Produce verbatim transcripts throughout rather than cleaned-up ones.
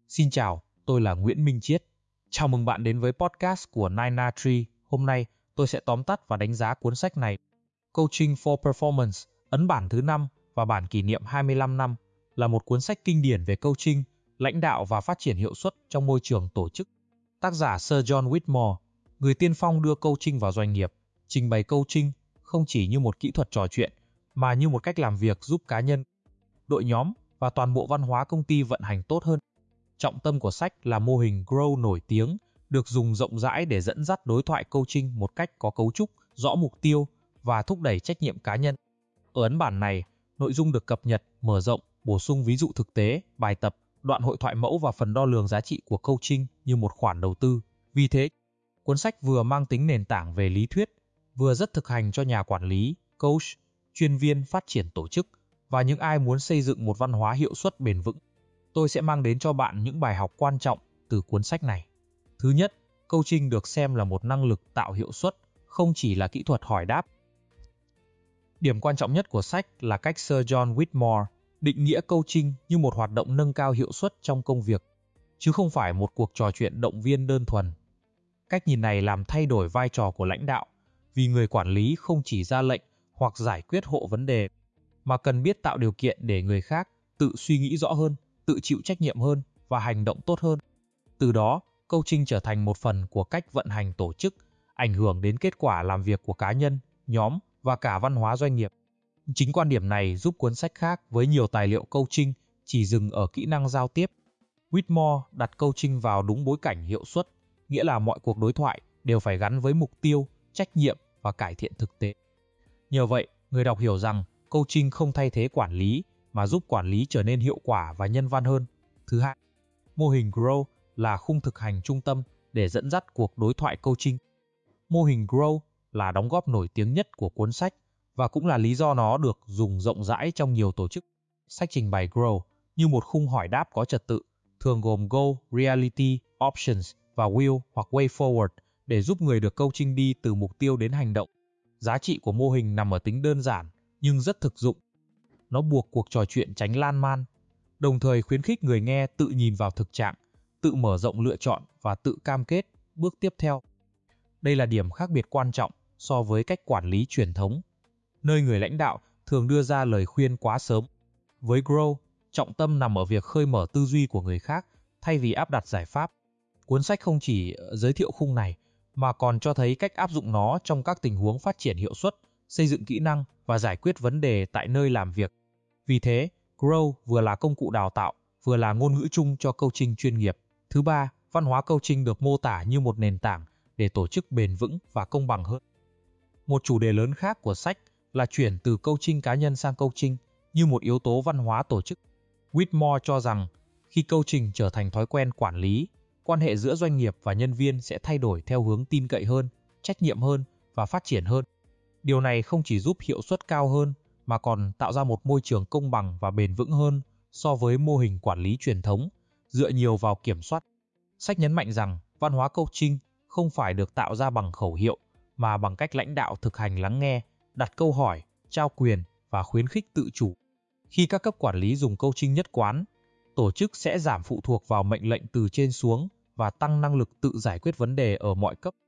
Xin chào, tôi là Nguyễn Minh Chiết. Chào mừng bạn đến với podcast của Nine Na Tree. Hôm nay, tôi sẽ tóm tắt và đánh giá cuốn sách này. Coaching for Performance, ấn bản thứ năm và bản kỷ niệm hai mươi lăm năm, là một cuốn sách kinh điển về coaching, lãnh đạo và phát triển hiệu suất trong môi trường tổ chức. Tác giả Sir John Whitmore, người tiên phong đưa coaching vào doanh nghiệp, trình bày coaching không chỉ như một kỹ thuật trò chuyện, mà như một cách làm việc giúp cá nhân, đội nhóm và toàn bộ văn hóa công ty vận hành tốt hơn. Trọng tâm của sách là mô hình Grow nổi tiếng, được dùng rộng rãi để dẫn dắt đối thoại coaching một cách có cấu trúc, rõ mục tiêu và thúc đẩy trách nhiệm cá nhân. Ở ấn bản này, nội dung được cập nhật, mở rộng, bổ sung ví dụ thực tế, bài tập, đoạn hội thoại mẫu và phần đo lường giá trị của coaching như một khoản đầu tư. Vì thế, cuốn sách vừa mang tính nền tảng về lý thuyết, vừa rất thực hành cho nhà quản lý, coach, chuyên viên phát triển tổ chức và những ai muốn xây dựng một văn hóa hiệu suất bền vững. Tôi sẽ mang đến cho bạn những bài học quan trọng từ cuốn sách này. Thứ nhất, coaching được xem là một năng lực tạo hiệu suất, không chỉ là kỹ thuật hỏi đáp. Điểm quan trọng nhất của sách là cách Sir John Whitmore định nghĩa coaching như một hoạt động nâng cao hiệu suất trong công việc, chứ không phải một cuộc trò chuyện động viên đơn thuần. Cách nhìn này làm thay đổi vai trò của lãnh đạo, vì người quản lý không chỉ ra lệnh hoặc giải quyết hộ vấn đề, mà cần biết tạo điều kiện để người khác tự suy nghĩ rõ hơn, tự chịu trách nhiệm hơn và hành động tốt hơn. Từ đó, coaching trở thành một phần của cách vận hành tổ chức, ảnh hưởng đến kết quả làm việc của cá nhân, nhóm và cả văn hóa doanh nghiệp. Chính quan điểm này giúp cuốn sách khác với nhiều tài liệu coaching chỉ dừng ở kỹ năng giao tiếp. Whitmore đặt coaching vào đúng bối cảnh hiệu suất, nghĩa là mọi cuộc đối thoại đều phải gắn với mục tiêu, trách nhiệm và cải thiện thực tế. Nhờ vậy, người đọc hiểu rằng coaching không thay thế quản lý, mà giúp quản lý trở nên hiệu quả và nhân văn hơn. Thứ hai, mô hình Grow là khung thực hành trung tâm để dẫn dắt cuộc đối thoại coaching. Mô hình Grow là đóng góp nổi tiếng nhất của cuốn sách và cũng là lý do nó được dùng rộng rãi trong nhiều tổ chức. Sách trình bày Grow như một khung hỏi đáp có trật tự, thường gồm Goal, Reality, Options và Will hoặc Way Forward để giúp người được coaching đi từ mục tiêu đến hành động. Giá trị của mô hình nằm ở tính đơn giản nhưng rất thực dụng. Nó buộc cuộc trò chuyện tránh lan man, đồng thời khuyến khích người nghe tự nhìn vào thực trạng, tự mở rộng lựa chọn và tự cam kết bước tiếp theo. Đây là điểm khác biệt quan trọng so với cách quản lý truyền thống, nơi người lãnh đạo thường đưa ra lời khuyên quá sớm. Với Grow, trọng tâm nằm ở việc khơi mở tư duy của người khác thay vì áp đặt giải pháp. Cuốn sách không chỉ giới thiệu khung này, mà còn cho thấy cách áp dụng nó trong các tình huống phát triển hiệu suất, xây dựng kỹ năng và giải quyết vấn đề tại nơi làm việc. Vì thế, Grow vừa là công cụ đào tạo, vừa là ngôn ngữ chung cho coaching chuyên nghiệp. Thứ ba, văn hóa coaching được mô tả như một nền tảng để tổ chức bền vững và công bằng hơn. Một chủ đề lớn khác của sách là chuyển từ coaching cá nhân sang coaching như một yếu tố văn hóa tổ chức. Whitmore cho rằng khi coaching trở thành thói quen quản lý, quan hệ giữa doanh nghiệp và nhân viên sẽ thay đổi theo hướng tin cậy hơn, trách nhiệm hơn và phát triển hơn. Điều này không chỉ giúp hiệu suất cao hơn, mà còn tạo ra một môi trường công bằng và bền vững hơn so với mô hình quản lý truyền thống, dựa nhiều vào kiểm soát. Sách nhấn mạnh rằng văn hóa coaching không phải được tạo ra bằng khẩu hiệu, mà bằng cách lãnh đạo thực hành lắng nghe, đặt câu hỏi, trao quyền và khuyến khích tự chủ. Khi các cấp quản lý dùng coaching nhất quán, tổ chức sẽ giảm phụ thuộc vào mệnh lệnh từ trên xuống và tăng năng lực tự giải quyết vấn đề ở mọi cấp.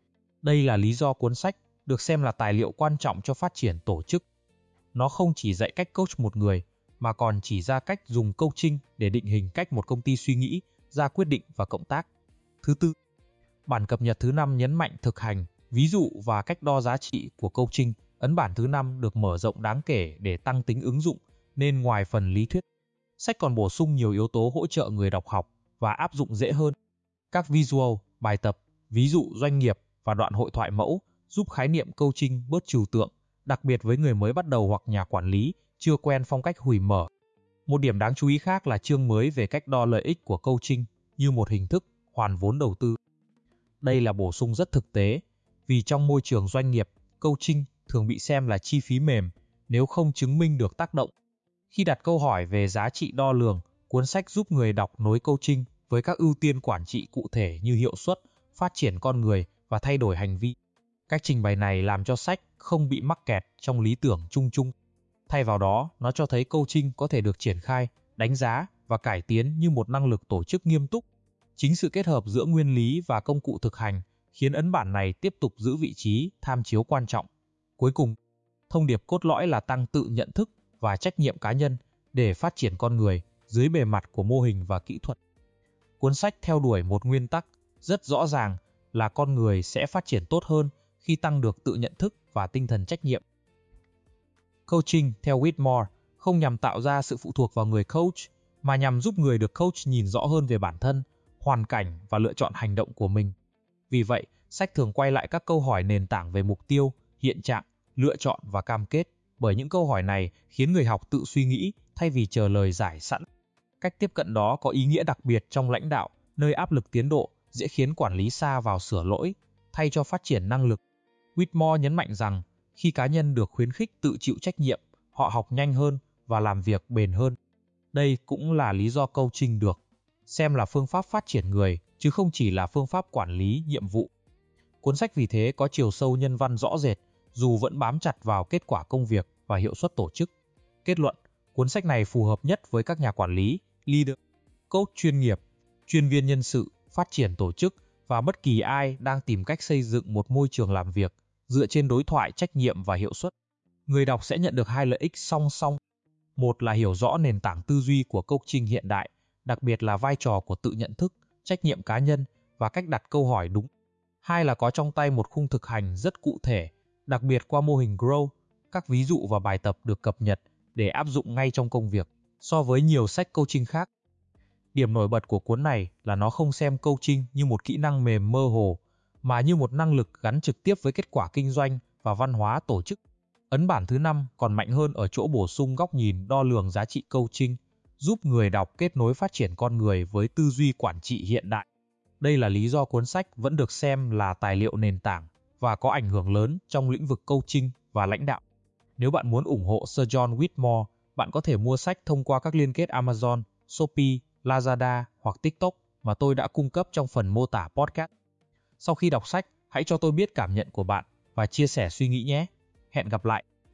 Đây là lý do cuốn sách được xem là tài liệu quan trọng cho phát triển tổ chức. Nó không chỉ dạy cách coach một người, mà còn chỉ ra cách dùng coaching để định hình cách một công ty suy nghĩ, ra quyết định và cộng tác. Thứ tư, bản cập nhật thứ năm nhấn mạnh thực hành, ví dụ và cách đo giá trị của coaching. Ấn bản thứ năm được mở rộng đáng kể để tăng tính ứng dụng, nên ngoài phần lý thuyết, sách còn bổ sung nhiều yếu tố hỗ trợ người đọc học và áp dụng dễ hơn. Các visual, bài tập, ví dụ doanh nghiệp và đoạn hội thoại mẫu giúp khái niệm coaching bớt trừu tượng, đặc biệt với người mới bắt đầu hoặc nhà quản lý chưa quen phong cách hủy mở. Một điểm đáng chú ý khác là chương mới về cách đo lợi ích của coaching như một hình thức hoàn vốn đầu tư. Đây là bổ sung rất thực tế, vì trong môi trường doanh nghiệp, coaching thường bị xem là chi phí mềm nếu không chứng minh được tác động. Khi đặt câu hỏi về giá trị đo lường, cuốn sách giúp người đọc nối coaching với các ưu tiên quản trị cụ thể như hiệu suất, phát triển con người và thay đổi hành vi. Cách trình bày này làm cho sách không bị mắc kẹt trong lý tưởng chung chung. Thay vào đó, nó cho thấy coaching có thể được triển khai, đánh giá và cải tiến như một năng lực tổ chức nghiêm túc. Chính sự kết hợp giữa nguyên lý và công cụ thực hành khiến ấn bản này tiếp tục giữ vị trí tham chiếu quan trọng. Cuối cùng, thông điệp cốt lõi là tăng tự nhận thức và trách nhiệm cá nhân để phát triển con người dưới bề mặt của mô hình và kỹ thuật. Cuốn sách theo đuổi một nguyên tắc rất rõ ràng là con người sẽ phát triển tốt hơn khi tăng được tự nhận thức và tinh thần trách nhiệm. Coaching theo Whitmore không nhằm tạo ra sự phụ thuộc vào người coach, mà nhằm giúp người được coach nhìn rõ hơn về bản thân, hoàn cảnh và lựa chọn hành động của mình. Vì vậy, sách thường quay lại các câu hỏi nền tảng về mục tiêu, hiện trạng, lựa chọn và cam kết, bởi những câu hỏi này khiến người học tự suy nghĩ thay vì chờ lời giải sẵn. Cách tiếp cận đó có ý nghĩa đặc biệt trong lãnh đạo, nơi áp lực tiến độ dễ khiến quản lý sa vào sửa lỗi, thay cho phát triển năng lực. Whitmore nhấn mạnh rằng, khi cá nhân được khuyến khích tự chịu trách nhiệm, họ học nhanh hơn và làm việc bền hơn. Đây cũng là lý do coaching được xem là phương pháp phát triển người, chứ không chỉ là phương pháp quản lý nhiệm vụ. Cuốn sách vì thế có chiều sâu nhân văn rõ rệt, dù vẫn bám chặt vào kết quả công việc và hiệu suất tổ chức. Kết luận, cuốn sách này phù hợp nhất với các nhà quản lý, leader, coach chuyên nghiệp, chuyên viên nhân sự, phát triển tổ chức và bất kỳ ai đang tìm cách xây dựng một môi trường làm việc dựa trên đối thoại, trách nhiệm và hiệu suất. Người đọc sẽ nhận được hai lợi ích song song. Một là hiểu rõ nền tảng tư duy của coaching hiện đại, đặc biệt là vai trò của tự nhận thức, trách nhiệm cá nhân và cách đặt câu hỏi đúng. Hai là có trong tay một khung thực hành rất cụ thể, đặc biệt qua mô hình Grow, các ví dụ và bài tập được cập nhật để áp dụng ngay trong công việc. So với nhiều sách coaching khác, điểm nổi bật của cuốn này là nó không xem coaching như một kỹ năng mềm mơ hồ, mà như một năng lực gắn trực tiếp với kết quả kinh doanh và văn hóa tổ chức. Ấn bản thứ năm còn mạnh hơn ở chỗ bổ sung góc nhìn đo lường giá trị coaching, giúp người đọc kết nối phát triển con người với tư duy quản trị hiện đại. Đây là lý do cuốn sách vẫn được xem là tài liệu nền tảng và có ảnh hưởng lớn trong lĩnh vực coaching và lãnh đạo. Nếu bạn muốn ủng hộ Sir John Whitmore, bạn có thể mua sách thông qua các liên kết Amazon, Shopee, Lazada hoặc TikTok mà tôi đã cung cấp trong phần mô tả podcast. Sau khi đọc sách, hãy cho tôi biết cảm nhận của bạn và chia sẻ suy nghĩ nhé. Hẹn gặp lại!